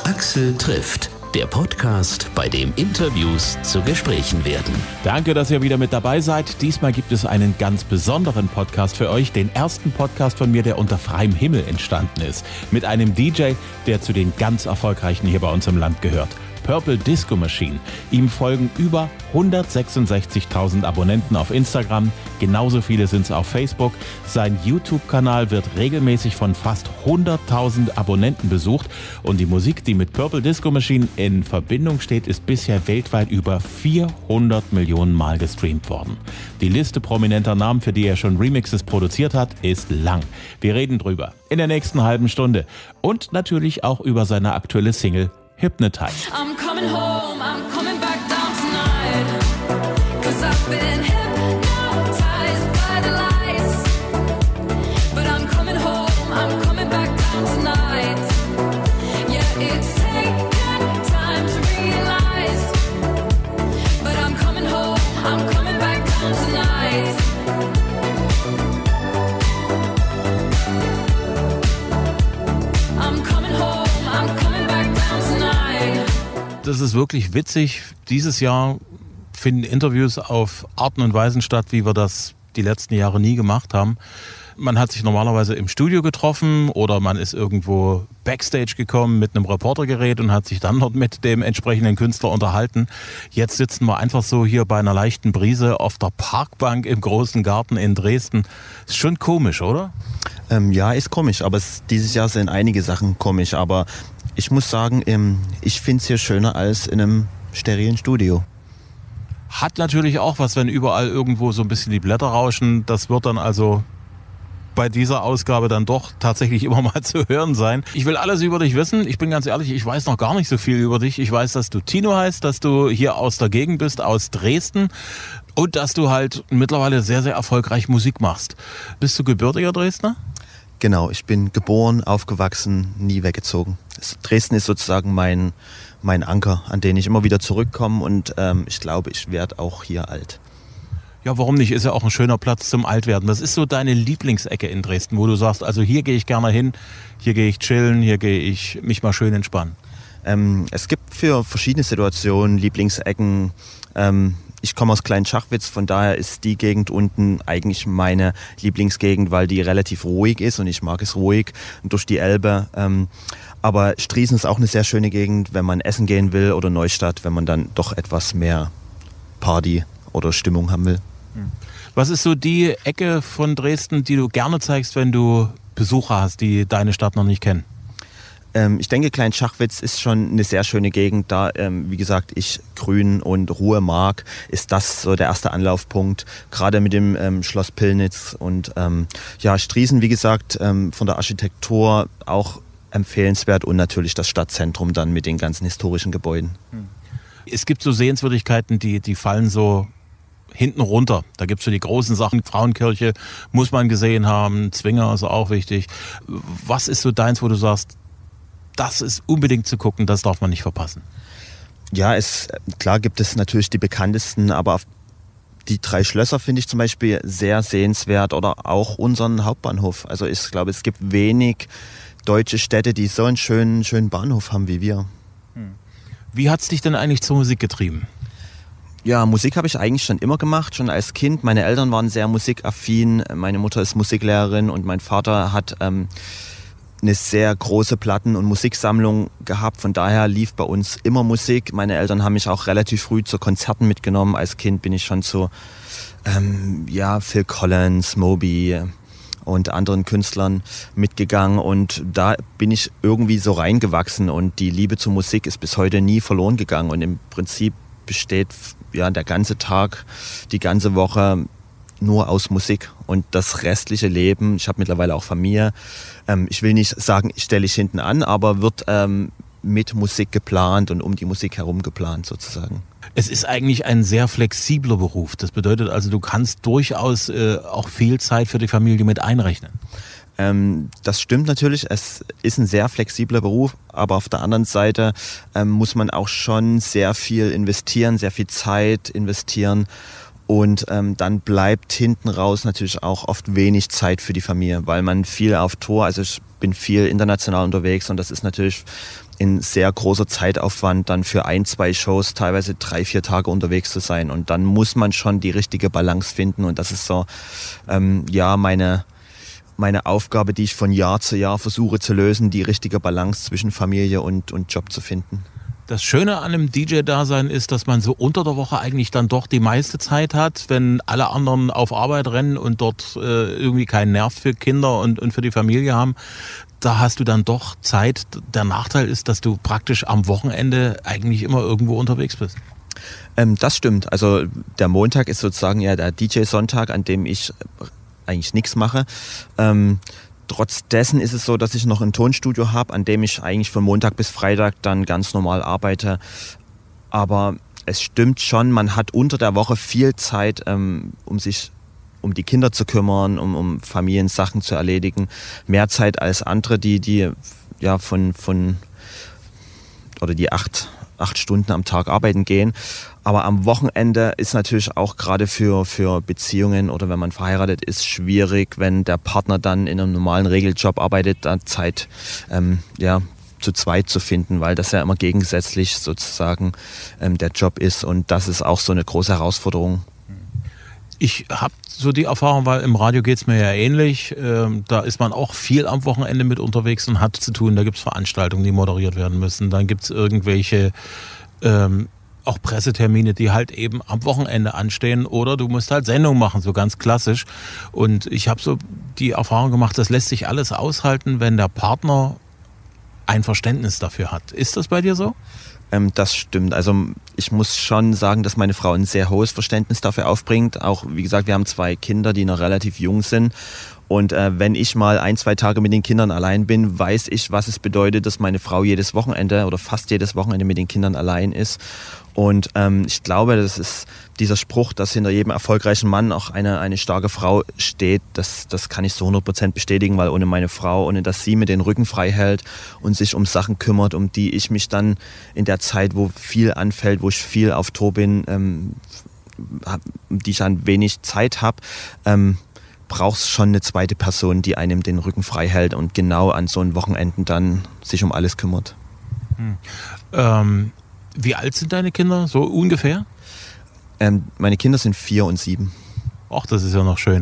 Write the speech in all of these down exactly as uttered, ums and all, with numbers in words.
Axel trifft, der Podcast, bei dem Interviews zu Gesprächen werden. Danke, dass ihr wieder mit dabei seid. Diesmal gibt es einen ganz besonderen Podcast für euch, den ersten Podcast von mir, der unter freiem Himmel entstanden ist, mit einem D J, der zu den ganz erfolgreichen hier bei uns im Land gehört. Purple Disco Machine. Ihm folgen über hundertsechsundsechzigtausend Abonnenten auf Instagram, genauso viele sind es auf Facebook. Sein YouTube-Kanal wird regelmäßig von fast hunderttausend Abonnenten besucht und die Musik, die mit Purple Disco Machine in Verbindung steht, ist bisher weltweit über vierhundert Millionen Mal gestreamt worden. Die Liste prominenter Namen, für die er schon Remixes produziert hat, ist lang. Wir reden drüber in der nächsten halben Stunde und natürlich auch über seine aktuelle Single Hypnotize. I'm coming home, I'm coming back down tonight, 'cause I've been hypnotized by the lights. But I'm coming home, I'm coming back down tonight. Yeah, it's taken time to realize. But I'm coming home, I'm coming back down tonight. I'm coming home, I'm coming back down tonight. Das ist wirklich witzig. Dieses Jahr finden Interviews auf Arten und Weisen statt, wie wir das die letzten Jahre nie gemacht haben. Man hat sich normalerweise im Studio getroffen oder man ist irgendwo Backstage gekommen mit einem Reportergerät und hat sich dann dort mit dem entsprechenden Künstler unterhalten. Jetzt sitzen wir einfach so hier bei einer leichten Brise auf der Parkbank im großen Garten in Dresden. Ist schon komisch, oder? Ähm, ja, ist komisch, aber es, dieses Jahr sind einige Sachen komisch. Aber ich muss sagen, ähm, ich finde es hier schöner als in einem sterilen Studio. Hat natürlich auch was, wenn überall irgendwo so ein bisschen die Blätter rauschen. Das wird dann also bei dieser Ausgabe dann doch tatsächlich immer mal zu hören sein. Ich will alles über dich wissen. Ich bin ganz ehrlich, ich weiß noch gar nicht so viel über dich. Ich weiß, dass du Tino heißt, dass du hier aus der Gegend bist, aus Dresden und dass du halt mittlerweile sehr, sehr erfolgreich Musik machst. Bist du gebürtiger Dresdner? Genau, ich bin geboren, aufgewachsen, nie weggezogen. Dresden ist sozusagen mein, mein Anker, an den ich immer wieder zurückkomme und ähm, ich glaube, ich werde auch hier alt. Ja, warum nicht? Ist ja auch ein schöner Platz zum Altwerden. Was ist so deine Lieblingsecke in Dresden, wo du sagst, also hier gehe ich gerne hin, hier gehe ich chillen, hier gehe ich mich mal schön entspannen? Ähm, es gibt für verschiedene Situationen Lieblingsecken. Ähm, ich komme aus Klein-Schachwitz, von daher ist die Gegend unten eigentlich meine Lieblingsgegend, weil die relativ ruhig ist und ich mag es ruhig durch die Elbe. Ähm, aber Striesen ist auch eine sehr schöne Gegend, wenn man essen gehen will, oder Neustadt, wenn man dann doch etwas mehr Party oder Stimmung haben will. Was ist so die Ecke von Dresden, die du gerne zeigst, wenn du Besucher hast, die deine Stadt noch nicht kennen? Ähm, ich denke, Klein-Schachwitz ist schon eine sehr schöne Gegend. Da, ähm, wie gesagt, ich Grün und Ruhe mag, ist das so der erste Anlaufpunkt. Gerade mit dem ähm, Schloss Pillnitz und ähm, ja, Striesen, wie gesagt, ähm, von der Architektur auch empfehlenswert und natürlich das Stadtzentrum dann mit den ganzen historischen Gebäuden. Es gibt so Sehenswürdigkeiten, die, die fallen so hinten runter. Da gibt es so die großen Sachen. Frauenkirche muss man gesehen haben. Zwinger ist auch wichtig. Was ist so deins, wo du sagst, das ist unbedingt zu gucken, das darf man nicht verpassen? Ja, es, klar gibt es natürlich die bekanntesten, aber auf die drei Schlösser finde ich zum Beispiel sehr sehenswert oder auch unseren Hauptbahnhof. Also ich glaube, es gibt wenig deutsche Städte, die so einen schönen, schönen Bahnhof haben wie wir. Wie hat es dich denn eigentlich zur Musik getrieben? Ja, Musik habe ich eigentlich schon immer gemacht, schon als Kind. Meine Eltern waren sehr musikaffin. Meine Mutter ist Musiklehrerin und mein Vater hat ähm, eine sehr große Platten- und Musiksammlung gehabt. Von daher lief bei uns immer Musik. Meine Eltern haben mich auch relativ früh zu Konzerten mitgenommen. Als Kind bin ich schon zu ähm, ja, Phil Collins, Moby und anderen Künstlern mitgegangen. Und da bin ich irgendwie so reingewachsen. Und die Liebe zur Musik ist bis heute nie verloren gegangen. Und im Prinzip besteht ja der ganze Tag, die ganze Woche nur aus Musik und das restliche Leben. Ich habe mittlerweile auch Familie. Ähm, ich will nicht sagen, ich stelle ich hinten an, aber wird ähm, mit Musik geplant und um die Musik herum geplant sozusagen. Es ist eigentlich ein sehr flexibler Beruf. Das bedeutet also, du kannst durchaus äh, auch viel Zeit für die Familie mit einrechnen. Ähm, das stimmt natürlich, es ist ein sehr flexibler Beruf, aber auf der anderen Seite ähm, muss man auch schon sehr viel investieren, sehr viel Zeit investieren Und ähm, dann bleibt hinten raus natürlich auch oft wenig Zeit für die Familie, weil man viel auf Tour, also ich bin viel international unterwegs und das ist natürlich ein sehr großer Zeitaufwand, dann für ein, zwei Shows teilweise drei, vier Tage unterwegs zu sein. Und dann muss man schon die richtige Balance finden und das ist so, ähm, ja, meine, meine Aufgabe, die ich von Jahr zu Jahr versuche zu lösen, die richtige Balance zwischen Familie und, und Job zu finden. Das Schöne an einem D J-Dasein ist, dass man so unter der Woche eigentlich dann doch die meiste Zeit hat, wenn alle anderen auf Arbeit rennen und dort äh, irgendwie keinen Nerv für Kinder und, und für die Familie haben. Da hast du dann doch Zeit. Der Nachteil ist, dass du praktisch am Wochenende eigentlich immer irgendwo unterwegs bist. Ähm, das stimmt. Also der Montag ist sozusagen ja der D J-Sonntag, an dem ich eigentlich nichts mache. Ähm, Trotz dessen ist es so, dass ich noch ein Tonstudio habe, an dem ich eigentlich von Montag bis Freitag dann ganz normal arbeite. Aber es stimmt schon, man hat unter der Woche viel Zeit, ähm, um sich um die Kinder zu kümmern, um, um Familiensachen zu erledigen. Mehr Zeit als andere, die, die ja von, von oder die acht, acht Stunden am Tag arbeiten gehen. Aber am Wochenende ist natürlich auch gerade für, für Beziehungen oder wenn man verheiratet ist, schwierig, wenn der Partner dann in einem normalen Regeljob arbeitet, da Zeit ähm, ja, zu zweit zu finden, weil das ja immer gegensätzlich sozusagen ähm, der Job ist und das ist auch so eine große Herausforderung. Ich habe so die Erfahrung, weil im Radio geht es mir ja ähnlich. Ähm, da ist man auch viel am Wochenende mit unterwegs und hat zu tun. Da gibt es Veranstaltungen, die moderiert werden müssen. Dann gibt es irgendwelche ähm, auch Pressetermine, die halt eben am Wochenende anstehen. Oder du musst halt Sendungen machen, so ganz klassisch. Und ich habe so die Erfahrung gemacht, das lässt sich alles aushalten, wenn der Partner ein Verständnis dafür hat. Ist das bei dir so? Ähm, das stimmt. Also ich muss schon sagen, dass meine Frau ein sehr hohes Verständnis dafür aufbringt. Auch, wie gesagt, wir haben zwei Kinder, die noch relativ jung sind. Und äh, wenn ich mal ein, zwei Tage mit den Kindern allein bin, weiß ich, was es bedeutet, dass meine Frau jedes Wochenende oder fast jedes Wochenende mit den Kindern allein ist. Und ähm, ich glaube, das ist dieser Spruch, dass hinter jedem erfolgreichen Mann auch eine, eine starke Frau steht, das, das kann ich so hundert Prozent bestätigen, weil ohne meine Frau, ohne dass sie mir den Rücken frei hält und sich um Sachen kümmert, um die ich mich dann in der Zeit, wo viel anfällt, wo ich viel auf Tour bin, ähm, um die ich dann wenig Zeit habe, ähm, brauchst schon eine zweite Person, die einem den Rücken frei hält und genau an so einem Wochenenden dann sich um alles kümmert. Hm. Ähm, wie alt sind deine Kinder, so ungefähr? Ähm, meine Kinder sind vier und sieben. Ach, das ist ja noch schön.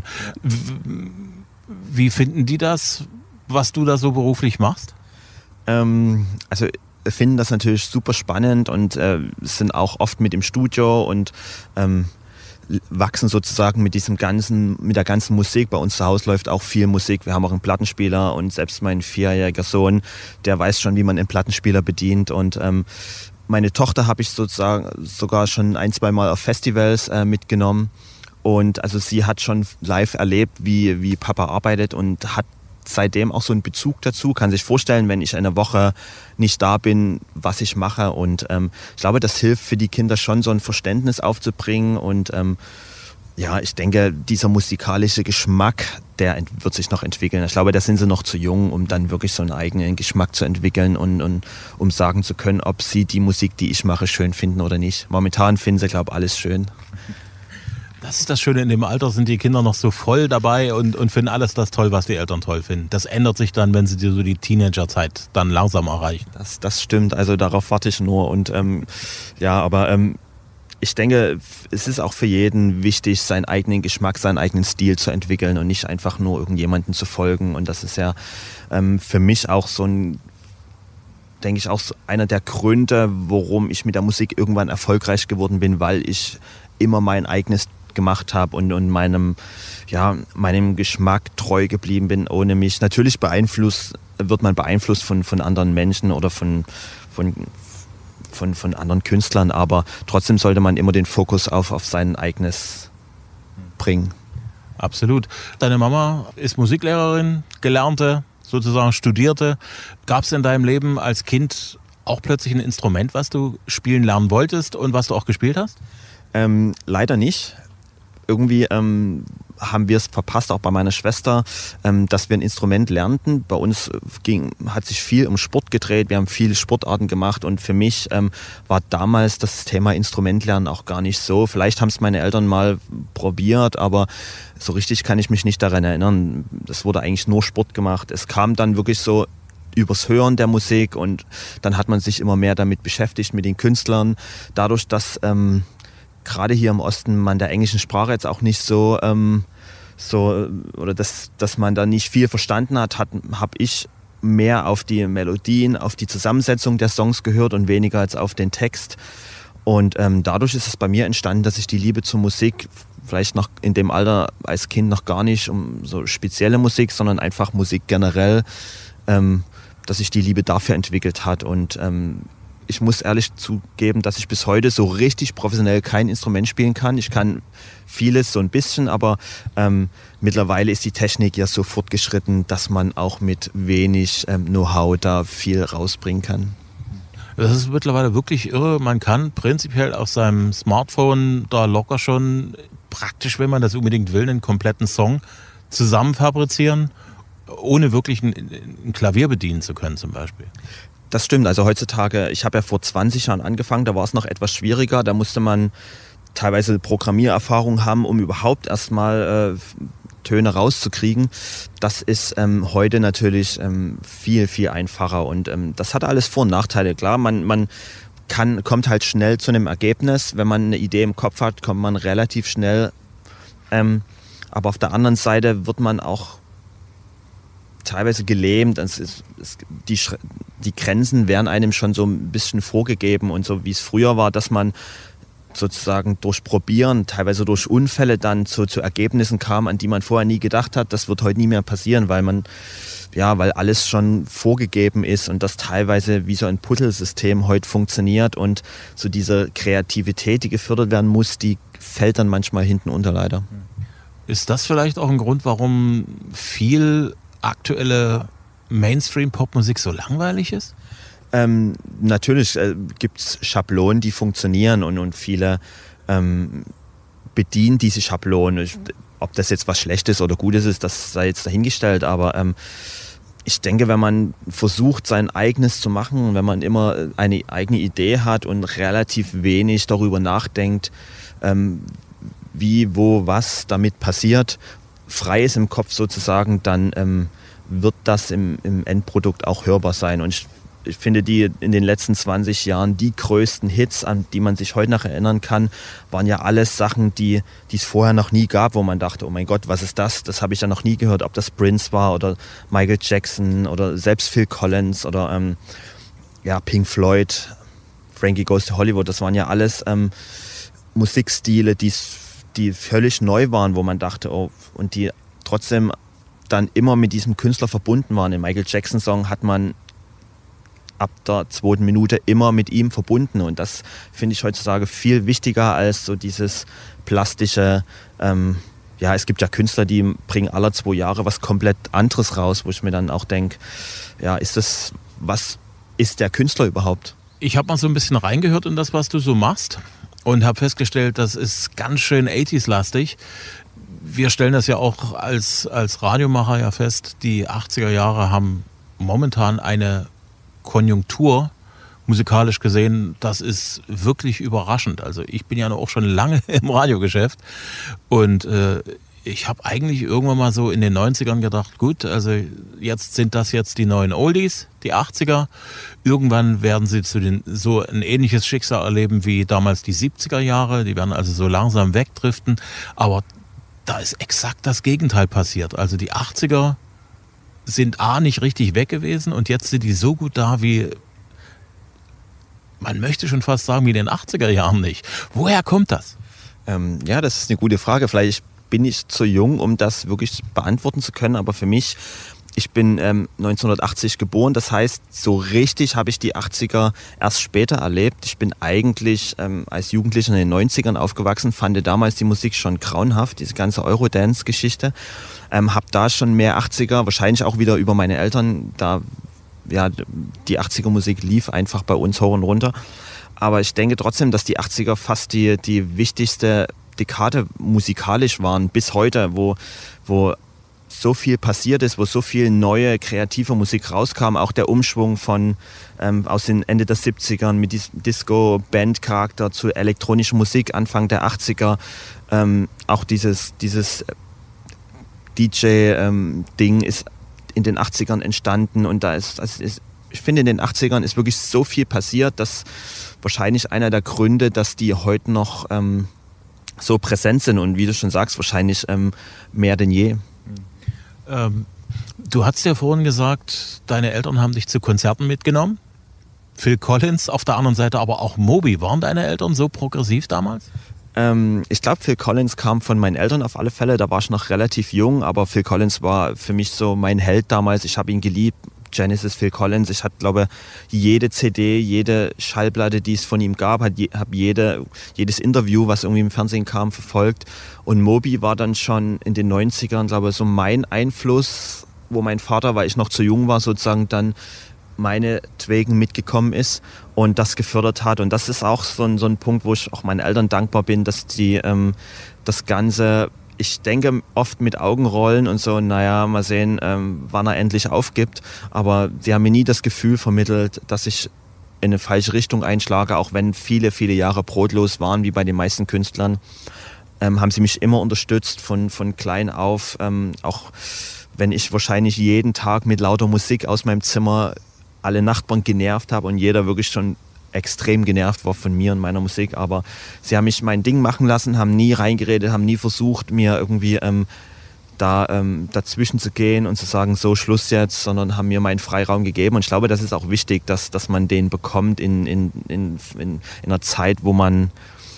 Wie finden die das, was du da so beruflich machst? Ähm, also finden das natürlich super spannend und äh, sind auch oft mit im Studio und ähm, wachsen sozusagen mit diesem ganzen, mit der ganzen Musik. Bei uns zu Hause läuft auch viel Musik. Wir haben auch einen Plattenspieler und selbst mein vierjähriger Sohn, der weiß schon, wie man einen Plattenspieler bedient. Und ähm, meine Tochter habe ich sozusagen sogar schon ein, zwei Mal auf Festivals äh, mitgenommen. Und also sie hat schon live erlebt, wie, wie Papa arbeitet und hat seitdem auch so einen Bezug dazu, kann sich vorstellen, wenn ich eine Woche nicht da bin, was ich mache. Und ähm, ich glaube, das hilft für die Kinder schon, so ein Verständnis aufzubringen. Und ähm, ja, ich denke, dieser musikalische Geschmack, der ent- wird sich noch entwickeln. Ich glaube, da sind sie noch zu jung, um dann wirklich so einen eigenen Geschmack zu entwickeln und, und um sagen zu können, ob sie die Musik, die ich mache, schön finden oder nicht. Momentan finden sie, glaube ich, alles schön. Das ist das Schöne, in dem Alter sind die Kinder noch so voll dabei und, und finden alles das toll, was die Eltern toll finden. Das ändert sich dann, wenn sie so die Teenagerzeit dann langsam erreichen. Das, das stimmt, also darauf warte ich nur. Und ähm, ja, aber ähm, ich denke, es ist auch für jeden wichtig, seinen eigenen Geschmack, seinen eigenen Stil zu entwickeln und nicht einfach nur irgendjemanden zu folgen. Und das ist ja ähm, für mich auch so ein, denke ich, auch so einer der Gründe, warum ich mit der Musik irgendwann erfolgreich geworden bin, weil ich immer mein eigenes gemacht habe und, und meinem, ja, meinem Geschmack treu geblieben bin, ohne mich. Natürlich beeinflusst, wird man beeinflusst von, von anderen Menschen oder von, von, von, von anderen Künstlern, aber trotzdem sollte man immer den Fokus auf, auf sein eigenes bringen. Absolut. Deine Mama ist Musiklehrerin, gelernte, sozusagen studierte. Gab es in deinem Leben als Kind auch plötzlich ein Instrument, was du spielen lernen wolltest und was du auch gespielt hast? Ähm, leider nicht. Irgendwie ähm, haben wir es verpasst, auch bei meiner Schwester, ähm, dass wir ein Instrument lernten. Bei uns ging, hat sich viel um Sport gedreht, wir haben viele Sportarten gemacht und für mich ähm, war damals das Thema Instrumentlernen auch gar nicht so. Vielleicht haben es meine Eltern mal probiert, aber so richtig kann ich mich nicht daran erinnern. Es wurde eigentlich nur Sport gemacht. Es kam dann wirklich so übers Hören der Musik und dann hat man sich immer mehr damit beschäftigt, mit den Künstlern. Dadurch, dass ähm, gerade hier im Osten man der englischen Sprache jetzt auch nicht so, ähm, so oder dass, dass man da nicht viel verstanden hat, hat habe ich mehr auf die Melodien, auf die Zusammensetzung der Songs gehört und weniger als auf den Text. Und ähm, dadurch ist es bei mir entstanden, dass ich die Liebe zur Musik, vielleicht noch in dem Alter als Kind noch gar nicht um so spezielle Musik, sondern einfach Musik generell, ähm, dass sich die Liebe dafür entwickelt hat. Und ähm, ich muss ehrlich zugeben, dass ich bis heute so richtig professionell kein Instrument spielen kann. Ich kann vieles so ein bisschen, aber ähm, mittlerweile ist die Technik ja so fortgeschritten, dass man auch mit wenig ähm, Know-how da viel rausbringen kann. Das ist mittlerweile wirklich irre. Man kann prinzipiell auf seinem Smartphone da locker schon praktisch, wenn man das unbedingt will, einen kompletten Song zusammen fabrizieren, ohne wirklich ein, ein Klavier bedienen zu können zum Beispiel. Das stimmt, also heutzutage, ich habe ja vor zwanzig Jahren angefangen, da war es noch etwas schwieriger, da musste man teilweise Programmiererfahrung haben, um überhaupt erstmal äh, Töne rauszukriegen. Das ist ähm, heute natürlich ähm, viel, viel einfacher und ähm, das hat alles Vor- und Nachteile. Klar, man, man kann, kommt halt schnell zu einem Ergebnis, wenn man eine Idee im Kopf hat, kommt man relativ schnell, ähm, aber auf der anderen Seite wird man auch teilweise gelähmt. Es ist, es, die, die Grenzen werden einem schon so ein bisschen vorgegeben und so wie es früher war, dass man sozusagen durch Probieren, teilweise durch Unfälle dann zu, zu Ergebnissen kam, an die man vorher nie gedacht hat. Das wird heute nie mehr passieren, weil man, ja, weil alles schon vorgegeben ist und das teilweise wie so ein Puzzlesystem heute funktioniert und so diese Kreativität, die gefördert werden muss, die fällt dann manchmal hinten unter leider. Ist das vielleicht auch ein Grund, warum viel aktuelle Mainstream-Popmusik so langweilig ist? Ähm, natürlich äh, gibt es Schablonen, die funktionieren und, und viele ähm, bedienen diese Schablonen. Ich, ob das jetzt was Schlechtes oder Gutes ist, das sei jetzt dahingestellt, aber ähm, ich denke, wenn man versucht, sein eigenes zu machen, wenn man immer eine eigene Idee hat und relativ wenig darüber nachdenkt, ähm, wie, wo, was damit passiert, frei ist im Kopf sozusagen, dann ähm, wird das im, im Endprodukt auch hörbar sein. Und ich, ich finde, die in den letzten zwanzig Jahren, die größten Hits, an die man sich heute noch erinnern kann, waren ja alles Sachen, die die es vorher noch nie gab, wo man dachte, oh mein Gott, was ist das? Das habe ich ja noch nie gehört, ob das Prince war oder Michael Jackson oder selbst Phil Collins oder ähm, ja, Pink Floyd, Frankie Goes to Hollywood. Das waren ja alles ähm, Musikstile, die die völlig neu waren, wo man dachte, oh, und die trotzdem dann immer mit diesem Künstler verbunden waren. Im Michael Jackson Song hat man ab der zweiten Minute immer mit ihm verbunden und das finde ich heutzutage viel wichtiger als so dieses plastische, ähm, ja, es gibt ja Künstler, die bringen alle zwei Jahre was komplett anderes raus, wo ich mir dann auch denke, ja, ist das, was ist der Künstler überhaupt? Ich habe mal so ein bisschen reingehört in das, was du so machst. Und habe festgestellt, das ist ganz schön achtziger-lastig. Wir stellen das ja auch als, als Radiomacher ja fest, die achtziger Jahre haben momentan eine Konjunktur, musikalisch gesehen, das ist wirklich überraschend. Also ich bin ja auch schon lange im Radiogeschäft und äh, ich habe eigentlich irgendwann mal so in den neunzigern gedacht, gut, also jetzt sind das jetzt die neuen Oldies, die achtziger. Irgendwann werden sie zu den so ein ähnliches Schicksal erleben wie damals die siebziger Jahre. Die werden also so langsam wegdriften. Aber da ist exakt das Gegenteil passiert. Also die achtziger sind A, nicht richtig weg gewesen und jetzt sind die so gut da wie, man möchte schon fast sagen, wie in den achtziger Jahren nicht. Woher kommt das? Ähm, ja, das ist eine gute Frage. Vielleicht bin ich zu jung, um das wirklich beantworten zu können, aber für mich, ich bin ähm, neunzehnhundertachtzig geboren, das heißt, so richtig habe ich die achtziger erst später erlebt. Ich bin eigentlich ähm, als Jugendlicher in den neunzigern aufgewachsen, fand damals die Musik schon grauenhaft, diese ganze Eurodance-Geschichte. Ähm, habe da schon mehr achtziger, wahrscheinlich auch wieder über meine Eltern, da ja, die achtziger-Musik lief einfach bei uns hoch und runter. Aber ich denke trotzdem, dass die achtziger fast die, die wichtigste Dekade musikalisch waren, bis heute, wo, wo so viel passiert ist, wo so viel neue, kreative Musik rauskam, auch der Umschwung von ähm, aus den Ende der siebzigern mit diesem Disco-Band-Charakter zu elektronischer Musik Anfang der achtziger, ähm, auch dieses, dieses D J-Ding ähm, ist in den achtzigern entstanden und da ist, also ist, ich finde, in den achtzigern ist wirklich so viel passiert, dass wahrscheinlich einer der Gründe, dass die heute noch ähm, so präsent sind und wie du schon sagst, wahrscheinlich ähm, mehr denn je. Ähm, du hast ja vorhin gesagt, deine Eltern haben dich zu Konzerten mitgenommen. Phil Collins, auf der anderen Seite aber auch Moby. Waren deine Eltern so progressiv damals? Ähm, ich glaube, Phil Collins kam von meinen Eltern auf alle Fälle. Da war ich noch relativ jung, aber Phil Collins war für mich so mein Held damals. Ich habe ihn geliebt. Genesis, Phil Collins. Ich hatte, glaube jede C D, jede Schallplatte, die es von ihm gab, habe jede, jedes Interview, was irgendwie im Fernsehen kam, verfolgt. Und Moby war dann schon in den neunzigern, glaube ich, so mein Einfluss, wo mein Vater, weil ich noch zu jung war, sozusagen dann meinetwegen mitgekommen ist und das gefördert hat. Und das ist auch so ein, so ein Punkt, wo ich auch meinen Eltern dankbar bin, dass die ähm, das Ganze, ich denke oft mit Augenrollen und so, naja, mal sehen, ähm, wann er endlich aufgibt. Aber sie haben mir nie das Gefühl vermittelt, dass ich in eine falsche Richtung einschlage, auch wenn viele, viele Jahre brotlos waren, wie bei den meisten Künstlern. Ähm, haben sie mich immer unterstützt, von, von klein auf. Ähm, auch wenn ich wahrscheinlich jeden Tag mit lauter Musik aus meinem Zimmer alle Nachbarn genervt habe und jeder wirklich schon extrem genervt war von mir und meiner Musik, aber sie haben mich mein Ding machen lassen, haben nie reingeredet, haben nie versucht, mir irgendwie ähm, da ähm, dazwischen zu gehen und zu sagen, so Schluss jetzt, sondern haben mir meinen Freiraum gegeben und ich glaube, das ist auch wichtig, dass, dass man den bekommt in, in, in, in, in einer Zeit, wo man,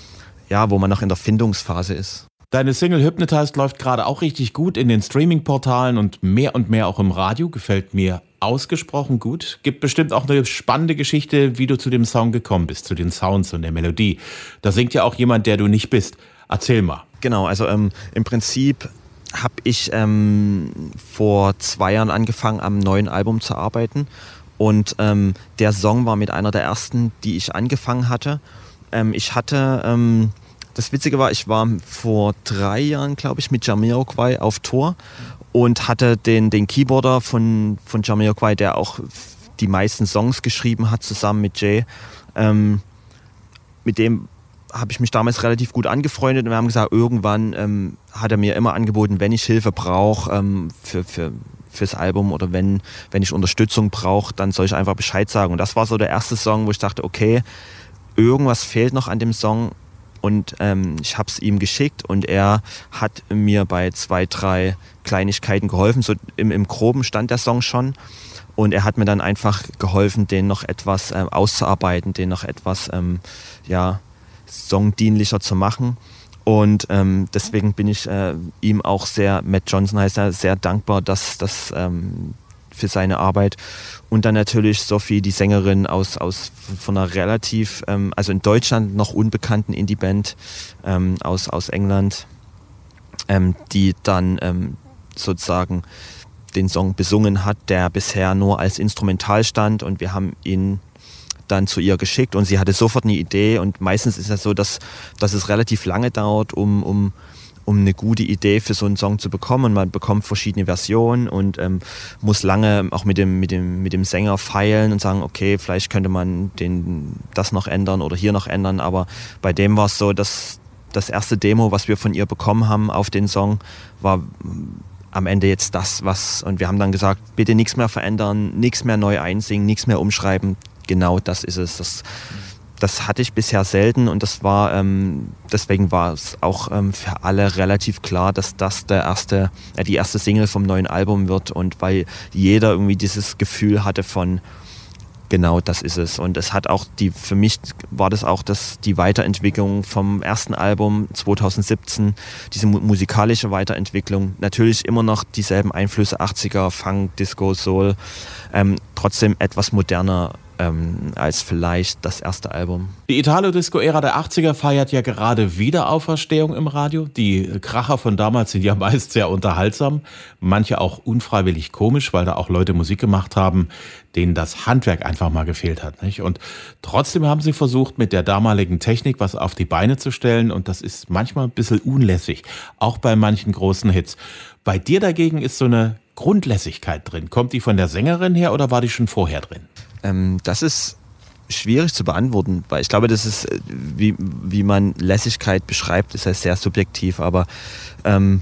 ja, wo man noch in der Findungsphase ist. Deine Single Hypnotized läuft gerade auch richtig gut in den Streaming-Portalen und mehr und mehr auch im Radio. Gefällt mir ausgesprochen gut. Gibt bestimmt auch eine spannende Geschichte, wie du zu dem Song gekommen bist, zu den Sounds und der Melodie. Da singt ja auch jemand, der du nicht bist. Erzähl mal. Genau, also ähm, im Prinzip habe ich ähm, vor zwei Jahren angefangen, am neuen Album zu arbeiten. Und ähm, der Song war mit einer der ersten, die ich angefangen hatte. Ähm, ich hatte... Ähm, Das Witzige war, ich war vor drei Jahren, glaube ich, mit Jamiroquai auf Tour und hatte den, den Keyboarder von, von Jamiroquai, der auch die meisten Songs geschrieben hat, zusammen mit Jay. Ähm, mit dem habe ich mich damals relativ gut angefreundet und wir haben gesagt, irgendwann ähm, hat er mir immer angeboten, wenn ich Hilfe brauche ähm, für, für, fürs Album oder wenn, wenn ich Unterstützung brauche, dann soll ich einfach Bescheid sagen. Und das war so der erste Song, wo ich dachte, okay, irgendwas fehlt noch an dem Song. Und ähm, ich habe es ihm geschickt und er hat mir bei zwei, drei Kleinigkeiten geholfen. So im, im Groben stand der Song schon. Und er hat mir dann einfach geholfen, den noch etwas äh, auszuarbeiten, den noch etwas ähm, ja, songdienlicher zu machen. Und ähm, deswegen bin ich äh, ihm auch sehr, Matt Johnson heißt er, sehr dankbar, dass das ähm, für seine Arbeit. Und dann natürlich Sophie, die Sängerin aus, aus von einer relativ, ähm, also in Deutschland noch unbekannten Indie-Band ähm, aus, aus England, ähm, die dann ähm, sozusagen den Song besungen hat, der bisher nur als Instrumental stand und wir haben ihn dann zu ihr geschickt und sie hatte sofort eine Idee und meistens ist es so, dass, dass es relativ lange dauert, um, um um eine gute Idee für so einen Song zu bekommen. Und man bekommt verschiedene Versionen und ähm, muss lange auch mit dem, mit dem, mit dem Sänger feilen und sagen, okay, vielleicht könnte man den, das noch ändern oder hier noch ändern. Aber bei dem war es so, dass das erste Demo, was wir von ihr bekommen haben auf den Song, war am Ende jetzt das, was... Und wir haben dann gesagt, bitte nichts mehr verändern, nichts mehr neu einsingen, nichts mehr umschreiben. Genau das ist es. Das, Das hatte ich bisher selten und das war ähm, deswegen war es auch ähm, für alle relativ klar, dass das der erste, äh, die erste Single vom neuen Album wird und weil jeder irgendwie dieses Gefühl hatte von genau das ist es und es hat auch die für mich war das auch das die Weiterentwicklung vom ersten Album zwanzig siebzehn, diese mu- musikalische Weiterentwicklung, natürlich immer noch dieselben Einflüsse achtziger, Funk, Disco, Soul, ähm, trotzdem etwas moderner ähm, als vielleicht das erste Album. Die Italo-Disco-Ära der achtziger feiert ja gerade Wiederauferstehung im Radio. Die Kracher von damals sind ja meist sehr unterhaltsam, manche auch unfreiwillig komisch, weil da auch Leute Musik gemacht haben, denen das Handwerk einfach mal gefehlt hat, nicht? Und trotzdem haben sie versucht, mit der damaligen Technik was auf die Beine zu stellen, und das ist manchmal ein bisschen unlässig, auch bei manchen großen Hits. Bei dir dagegen ist so eine Grundlässigkeit drin. Kommt die von der Sängerin her oder war die schon vorher drin? Ähm, das ist schwierig zu beantworten, weil ich glaube, das ist, wie, wie man Lässigkeit beschreibt, ist ja sehr subjektiv, aber ähm,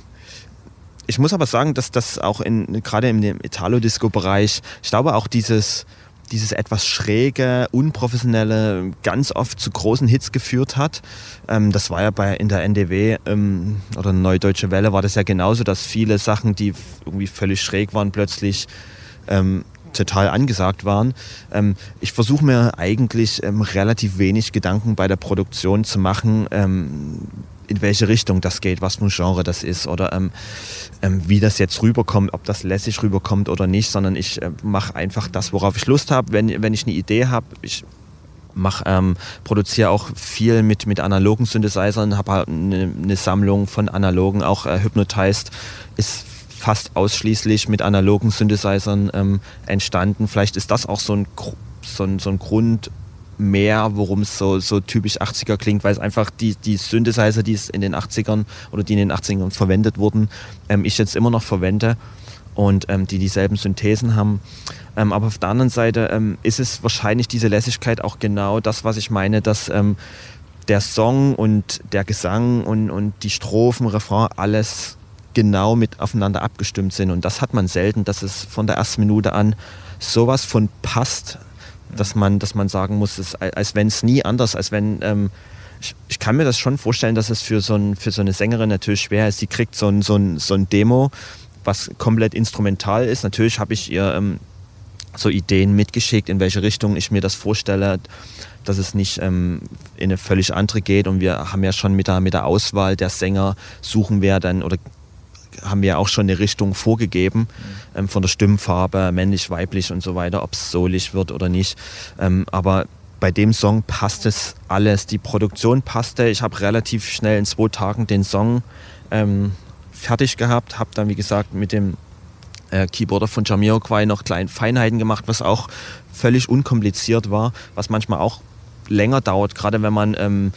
ich muss aber sagen, dass das auch in, gerade in dem Italo-Disco-Bereich, ich glaube auch dieses, dieses etwas schräge, unprofessionelle ganz oft zu großen Hits geführt hat. Ähm, das war ja bei in der N D W ähm, oder Neue Deutsche Welle war das ja genauso, dass viele Sachen, die irgendwie völlig schräg waren, plötzlich ähm, total angesagt waren. Ähm, ich versuche mir eigentlich ähm, relativ wenig Gedanken bei der Produktion zu machen, ähm, in welche Richtung das geht, was für ein Genre das ist oder ähm, ähm, wie das jetzt rüberkommt, ob das lässig rüberkommt oder nicht, sondern ich äh, mache einfach das, worauf ich Lust habe. Wenn, wenn ich eine Idee habe, ich mach, ähm, produziere auch viel mit, mit analogen Synthesizern, habe halt eine, eine Sammlung von analogen, auch äh, Hypnotized ist fast ausschließlich mit analogen Synthesizern ähm, entstanden. Vielleicht ist das auch so ein, so ein, so ein Grund mehr, worum es so, so typisch achtziger klingt, weil es einfach die, die Synthesizer, die es in den achtzigern oder die in den achtzigern verwendet wurden, ähm, ich jetzt immer noch verwende und ähm, die dieselben Synthesen haben. Ähm, aber auf der anderen Seite ähm, ist es wahrscheinlich diese Lässigkeit auch genau das, was ich meine, dass ähm, der Song und der Gesang und, und die Strophen, Refrain, alles genau mit aufeinander abgestimmt sind. Und das hat man selten, dass es von der ersten Minute an sowas von passt, dass man, dass man sagen muss, es, als wenn es nie anders, als wenn, ähm, ich, ich kann mir das schon vorstellen, dass es für so, ein, für so eine Sängerin natürlich schwer ist. Sie kriegt so ein, so ein, so ein Demo, was komplett instrumental ist. Natürlich habe ich ihr ähm, so Ideen mitgeschickt, in welche Richtung ich mir das vorstelle, dass es nicht ähm, in eine völlig andere geht. Und wir haben ja schon mit der, mit der Auswahl der Sänger suchen wir dann oder haben wir auch schon eine Richtung vorgegeben, ähm, von der Stimmfarbe, männlich, weiblich und so weiter, ob es soulig wird oder nicht. Ähm, aber bei dem Song passt es alles. Die Produktion passte. Ich habe relativ schnell in zwei Tagen den Song ähm, fertig gehabt, habe dann, wie gesagt, mit dem äh, Keyboarder von Jamiroquai noch kleine Feinheiten gemacht, was auch völlig unkompliziert war, was manchmal auch länger dauert, gerade wenn man ähm,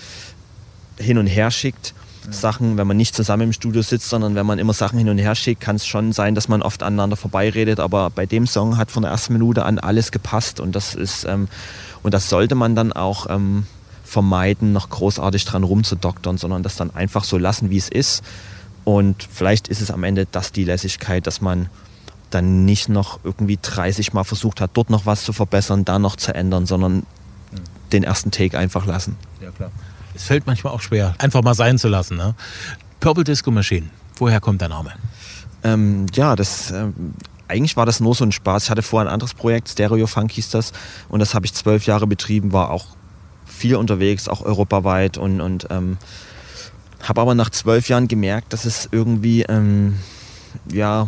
hin und her schickt. Sachen, wenn man nicht zusammen im Studio sitzt, sondern wenn man immer Sachen hin und her schickt, kann es schon sein, dass man oft aneinander vorbeiredet, aber bei dem Song hat von der ersten Minute an alles gepasst und das ist ähm, und das sollte man dann auch ähm, vermeiden, noch großartig dran rumzudoktern, sondern das dann einfach so lassen, wie es ist. Und vielleicht ist es am Ende das die Lässigkeit, dass man dann nicht noch irgendwie dreißig Mal versucht hat, dort noch was zu verbessern, da noch zu ändern, sondern mhm. den ersten Take einfach lassen. Ja, klar. Es fällt manchmal auch schwer, einfach mal sein zu lassen. Ne? Purple Disco Machine, woher kommt der Name? Ähm, ja, das, ähm, eigentlich war das nur so ein Spaß. Ich hatte vorher ein anderes Projekt, Stereo Funk hieß das, und das habe ich zwölf Jahre betrieben, war auch viel unterwegs, auch europaweit und, und ähm, habe aber nach zwölf Jahren gemerkt, dass es irgendwie, ähm, ja,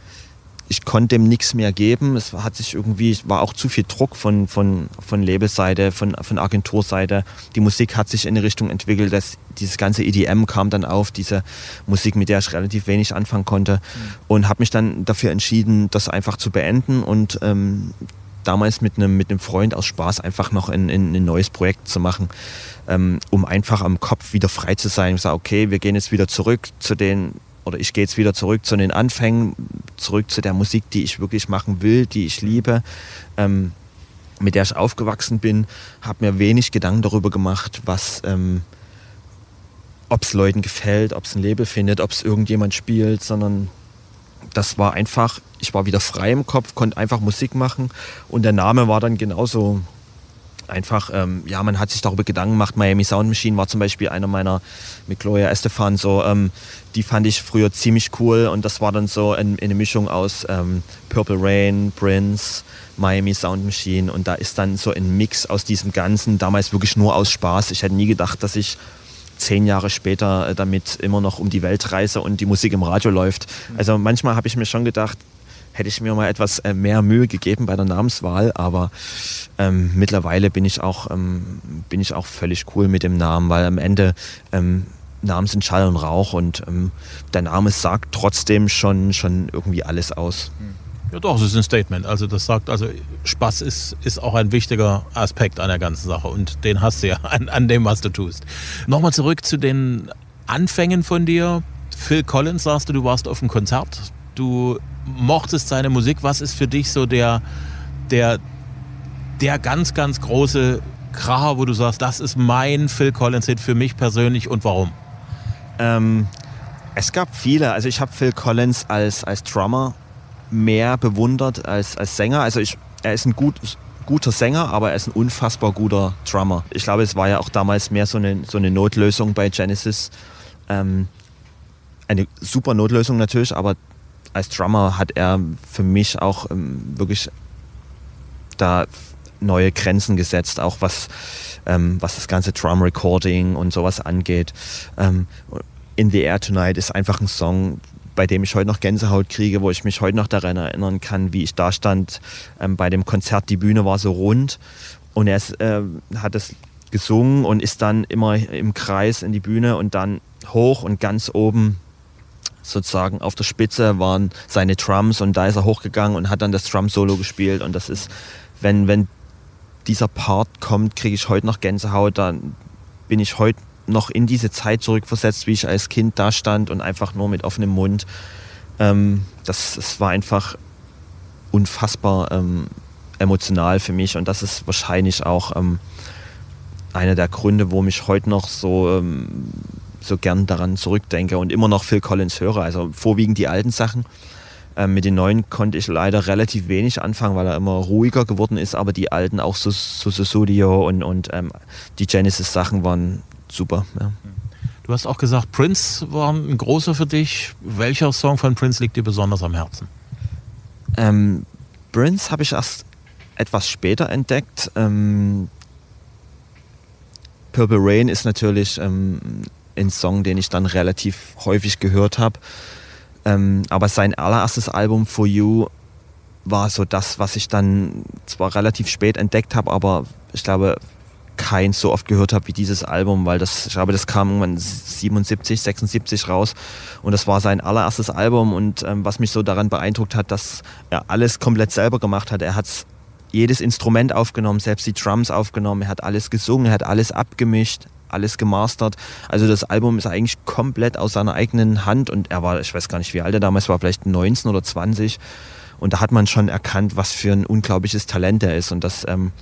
ich konnte dem nichts mehr geben. Es hat sich irgendwie, es war auch zu viel Druck von, von, von Labelseite, von, von Agenturseite. Die Musik hat sich in eine Richtung entwickelt, dass dieses ganze E D M kam dann auf, diese Musik, mit der ich relativ wenig anfangen konnte. Mhm. Und habe mich dann dafür entschieden, das einfach zu beenden und ähm, damals mit einem mit einem Freund aus Spaß einfach noch ein, ein, ein neues Projekt zu machen, ähm, um einfach am Kopf wieder frei zu sein. Ich sage, okay, wir gehen jetzt wieder zurück zu den Oder ich gehe jetzt wieder zurück zu den Anfängen, zurück zu der Musik, die ich wirklich machen will, die ich liebe, ähm, mit der ich aufgewachsen bin. Habe mir wenig Gedanken darüber gemacht, was, ähm, ob es Leuten gefällt, ob es ein Label findet, ob es irgendjemand spielt, sondern das war einfach, ich war wieder frei im Kopf, konnte einfach Musik machen und der Name war dann genauso einfach, ähm, ja, man hat sich darüber Gedanken gemacht. Miami Sound Machine war zum Beispiel einer meiner, mit Gloria Estefan, so, ähm, die fand ich früher ziemlich cool und das war dann so ein, eine Mischung aus ähm, Purple Rain, Prince, Miami Sound Machine und da ist dann so ein Mix aus diesem Ganzen, damals wirklich nur aus Spaß. Ich hätte nie gedacht, dass ich zehn Jahre später äh, damit immer noch um die Welt reise und die Musik im Radio läuft. Also manchmal habe ich mir schon gedacht, hätte ich mir mal etwas äh, mehr Mühe gegeben bei der Namenswahl, aber ähm, mittlerweile bin ich auch ähm, bin ich auch völlig cool mit dem Namen, weil am Ende ähm, Namen sind Schall und Rauch und ähm, der Name sagt trotzdem schon schon irgendwie alles aus. Ja doch, es ist ein Statement. Also das sagt, also Spaß ist, ist auch ein wichtiger Aspekt an der ganzen Sache und den hast du ja an, an dem, was du tust. Nochmal zurück zu den Anfängen von dir. Phil Collins, sagst du, du warst auf einem Konzert, du mochtest seine Musik. Was ist für dich so der, der, der ganz, ganz große Kracher, wo du sagst, das ist mein Phil Collins-Hit für mich persönlich und warum? Ähm, es gab viele. Also ich habe Phil Collins als, als Drummer mehr bewundert als, als Sänger. Also ich, er ist ein gut, guter Sänger, aber er ist ein unfassbar guter Drummer. Ich glaube, es war ja auch damals mehr so eine, so eine Notlösung bei Genesis. Ähm, eine super Notlösung natürlich, aber als Drummer hat er für mich auch ähm, wirklich da neue Grenzen gesetzt, auch was, ähm, was das ganze Drum-Recording und sowas angeht. Ähm, In the Air Tonight ist einfach ein Song, bei dem ich heute noch Gänsehaut kriege, wo ich mich heute noch daran erinnern kann, wie ich da stand ähm, bei dem Konzert. Die Bühne war so rund und er ist, äh, hat es gesungen und ist dann immer im Kreis in die Bühne und dann hoch und ganz oben sozusagen auf der Spitze waren seine Drums und da ist er hochgegangen und hat dann das Drum-Solo gespielt und das ist, wenn, wenn dieser Part kommt, kriege ich heute noch Gänsehaut, dann bin ich heute noch in diese Zeit zurückversetzt, wie ich als Kind da stand und einfach nur mit offenem Mund. Ähm, das, das war einfach unfassbar ähm, emotional für mich und das ist wahrscheinlich auch ähm, einer der Gründe, wo mich heute noch so, ähm, so gern daran zurückdenke und immer noch Phil Collins höre. Also vorwiegend die alten Sachen. Ähm, mit den neuen konnte ich leider relativ wenig anfangen, weil er immer ruhiger geworden ist, aber die alten, auch so Sussudio und, und ähm, die Genesis-Sachen waren super. Ja. Du hast auch gesagt, Prince war ein großer für dich. Welcher Song von Prince liegt dir besonders am Herzen? Ähm, Prince habe ich erst etwas später entdeckt. Ähm, Purple Rain ist natürlich ähm, ein Song, den ich dann relativ häufig gehört habe. Ähm, aber sein allererstes Album For You war so das, was ich dann zwar relativ spät entdeckt habe, aber ich glaube keins so oft gehört habe wie dieses Album, weil das, ich glaube, das kam irgendwann siebenundsiebzig, sechsundsiebzig raus und das war sein allererstes Album und ähm, was mich so daran beeindruckt hat, dass er alles komplett selber gemacht hat. Er hat jedes Instrument aufgenommen, selbst die Drums aufgenommen, er hat alles gesungen, er hat alles abgemischt, alles gemastert. Also das Album ist eigentlich komplett aus seiner eigenen Hand und er war, ich weiß gar nicht, wie alt er damals war, vielleicht neunzehn oder zwanzig und da hat man schon erkannt, was für ein unglaubliches Talent er ist und das ähm,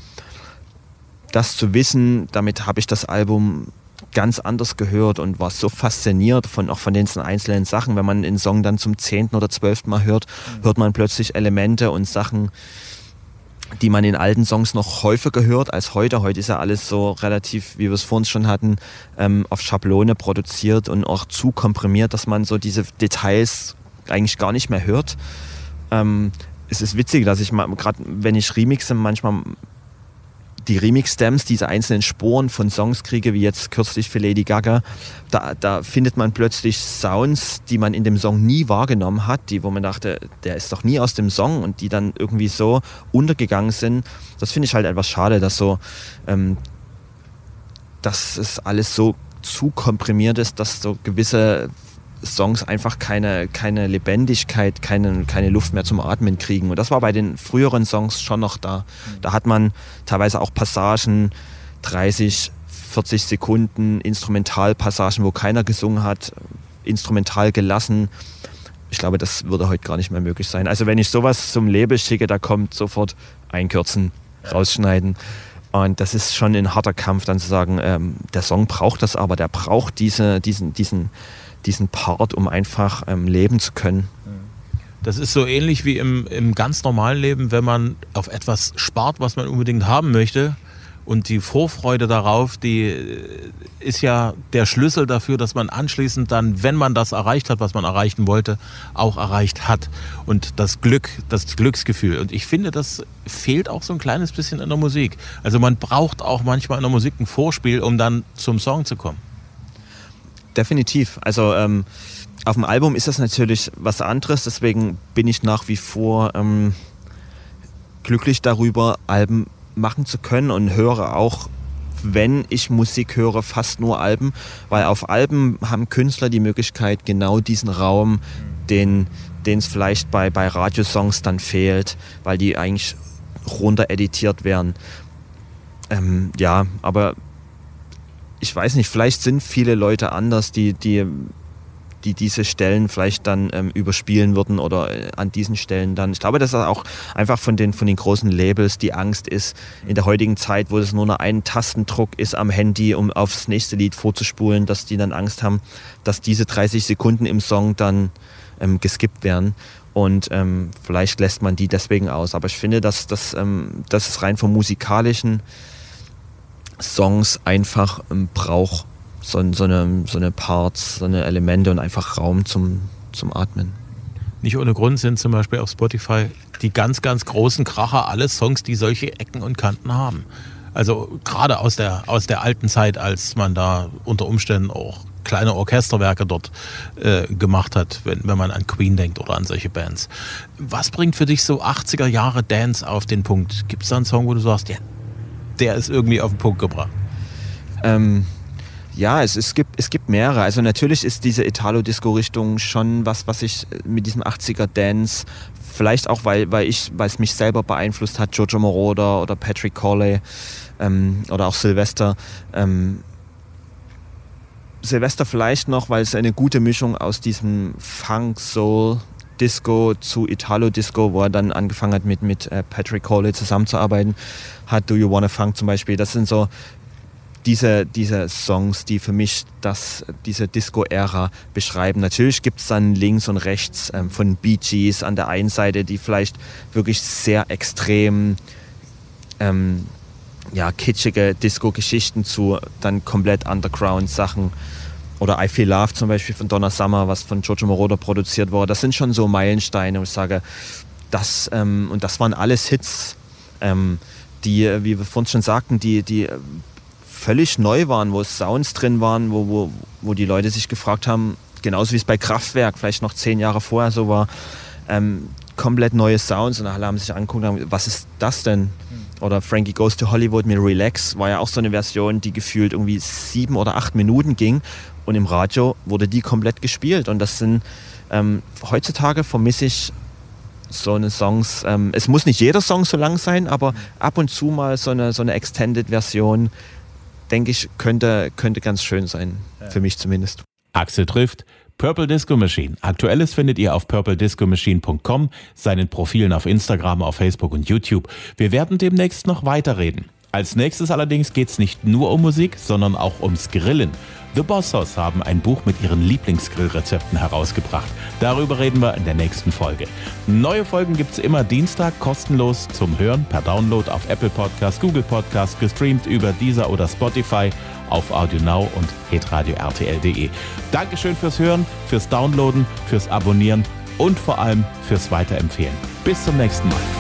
Das zu wissen, damit habe ich das Album ganz anders gehört und war so fasziniert von auch von den einzelnen Sachen. Wenn man einen Song dann zum zehnten oder zwölften Mal hört, hört man plötzlich Elemente und Sachen, die man in alten Songs noch häufiger hört als heute. Heute ist ja alles so relativ, wie wir es vorhin schon hatten, ähm, auf Schablone produziert und auch zu komprimiert, dass man so diese Details eigentlich gar nicht mehr hört. Ähm, es ist witzig, dass ich mal, gerade wenn ich remixe, manchmal die Remix-Stems, diese einzelnen Spuren von Songs kriege, wie jetzt kürzlich für Lady Gaga, da, da findet man plötzlich Sounds, die man in dem Song nie wahrgenommen hat, die, wo man dachte, der ist doch nie aus dem Song und die dann irgendwie so untergegangen sind. Das finde ich halt etwas schade, dass so, ähm, dass es alles so zu komprimiert ist, dass so gewisse Songs einfach keine, keine Lebendigkeit, keine, keine Luft mehr zum Atmen kriegen. Und das war bei den früheren Songs schon noch da. Da hat man teilweise auch Passagen, dreißig, vierzig Sekunden, Instrumentalpassagen, wo keiner gesungen hat, instrumental gelassen. Ich glaube, das würde heute gar nicht mehr möglich sein. Also wenn ich sowas zum Label schicke, da kommt sofort einkürzen, rausschneiden. Und das ist schon ein harter Kampf, dann zu sagen, ähm, der Song braucht das, aber der braucht diese, diesen, diesen diesen Part, um einfach ähm, leben zu können. Das ist so ähnlich wie im, im ganz normalen Leben, wenn man auf etwas spart, was man unbedingt haben möchte. Und die Vorfreude darauf, die ist ja der Schlüssel dafür, dass man anschließend dann, wenn man das erreicht hat, was man erreichen wollte, auch erreicht hat. Und das Glück, das Glücksgefühl. Und ich finde, das fehlt auch so ein kleines bisschen in der Musik. Also man braucht auch manchmal in der Musik ein Vorspiel, um dann zum Song zu kommen. Definitiv. Also ähm, Auf dem Album ist das natürlich was anderes, deswegen bin ich nach wie vor ähm, glücklich darüber, Alben machen zu können und höre auch, wenn ich Musik höre, fast nur Alben, weil auf Alben haben Künstler die Möglichkeit, genau diesen Raum, den es vielleicht bei, bei Radiosongs dann fehlt, weil die eigentlich runter editiert werden. Ähm, ja, aber ich weiß nicht, vielleicht sind viele Leute anders, die, die, die diese Stellen vielleicht dann ähm, überspielen würden oder äh, an diesen Stellen dann. Ich glaube, dass das auch einfach von den, von den großen Labels die Angst ist, in der heutigen Zeit, wo es nur noch ein Tastendruck ist am Handy, um aufs nächste Lied vorzuspulen, dass die dann Angst haben, dass diese dreißig Sekunden im Song dann ähm, geskippt werden. Und ähm, vielleicht lässt man die deswegen aus. Aber ich finde, dass, dass, ähm, dass es rein vom musikalischen Songs einfach ähm, braucht. So, so, eine, so eine Parts, so eine Elemente und einfach Raum zum, zum Atmen. Nicht ohne Grund sind zum Beispiel auf Spotify die ganz, ganz großen Kracher alle Songs, die solche Ecken und Kanten haben. Also gerade aus der, aus der alten Zeit, als man da unter Umständen auch kleine Orchesterwerke dort äh, gemacht hat, wenn, wenn man an Queen denkt oder an solche Bands. Was bringt für dich so achtziger Jahre Dance auf den Punkt? Gibt es da einen Song, wo du sagst, ja, der ist irgendwie auf den Punkt gebracht? Ähm... Ja, es, es, gibt, es gibt mehrere. Also natürlich ist diese Italo-Disco-Richtung schon was, was ich mit diesem achtziger-Dance, vielleicht auch, weil, weil, ich, weil es mich selber beeinflusst hat, Giorgio Moroder oder Patrick Corley ähm, oder auch Sylvester. Ähm, Sylvester vielleicht noch, weil es eine gute Mischung aus diesem Funk, Soul, Disco zu Italo-Disco, wo er dann angefangen hat, mit, mit äh, Patrick Corley zusammenzuarbeiten, hat Do You Wanna Funk zum Beispiel. Das sind so Diese, diese Songs, die für mich das, diese Disco-Ära beschreiben. Natürlich gibt es dann links und rechts ähm, von Bee Gees an der einen Seite, die vielleicht wirklich sehr extrem ähm, ja, kitschige Disco-Geschichten zu dann komplett Underground-Sachen. Oder I Feel Love zum Beispiel von Donna Summer, was von Giorgio Moroder produziert wurde. Das sind schon so Meilensteine, wo ich sage, das, ähm, und das waren alles Hits, ähm, die, wie wir vorhin schon sagten, die, die völlig neu waren, wo Sounds drin waren, wo, wo, wo die Leute sich gefragt haben, genauso wie es bei Kraftwerk vielleicht noch zehn Jahre vorher so war, ähm, komplett neue Sounds und alle haben sich angeguckt und haben, was ist das denn? Oder Frankie Goes to Hollywood mit Relax war ja auch so eine Version, die gefühlt irgendwie sieben oder acht Minuten ging und im Radio wurde die komplett gespielt und das sind, ähm, heutzutage vermisse ich so eine Songs, ähm, es muss nicht jeder Song so lang sein, aber ab und zu mal so eine, so eine Extended-Version, denke ich, könnte, könnte ganz schön sein, ja. Für mich zumindest. Axel trifft Purple Disco Machine. Aktuelles findet ihr auf purple disco machine punkt com, seinen Profilen auf Instagram, auf Facebook und YouTube. Wir werden demnächst noch weiterreden. Als nächstes allerdings geht es nicht nur um Musik, sondern auch ums Grillen. The Boss Hoss haben ein Buch mit ihren Lieblingsgrillrezepten herausgebracht. Darüber reden wir in der nächsten Folge. Neue Folgen gibt es immer Dienstag kostenlos zum Hören per Download auf Apple Podcast, Google Podcast, gestreamt über Deezer oder Spotify, auf Audio Now und hitradio r t l punkt d e. Dankeschön fürs Hören, fürs Downloaden, fürs Abonnieren und vor allem fürs Weiterempfehlen. Bis zum nächsten Mal.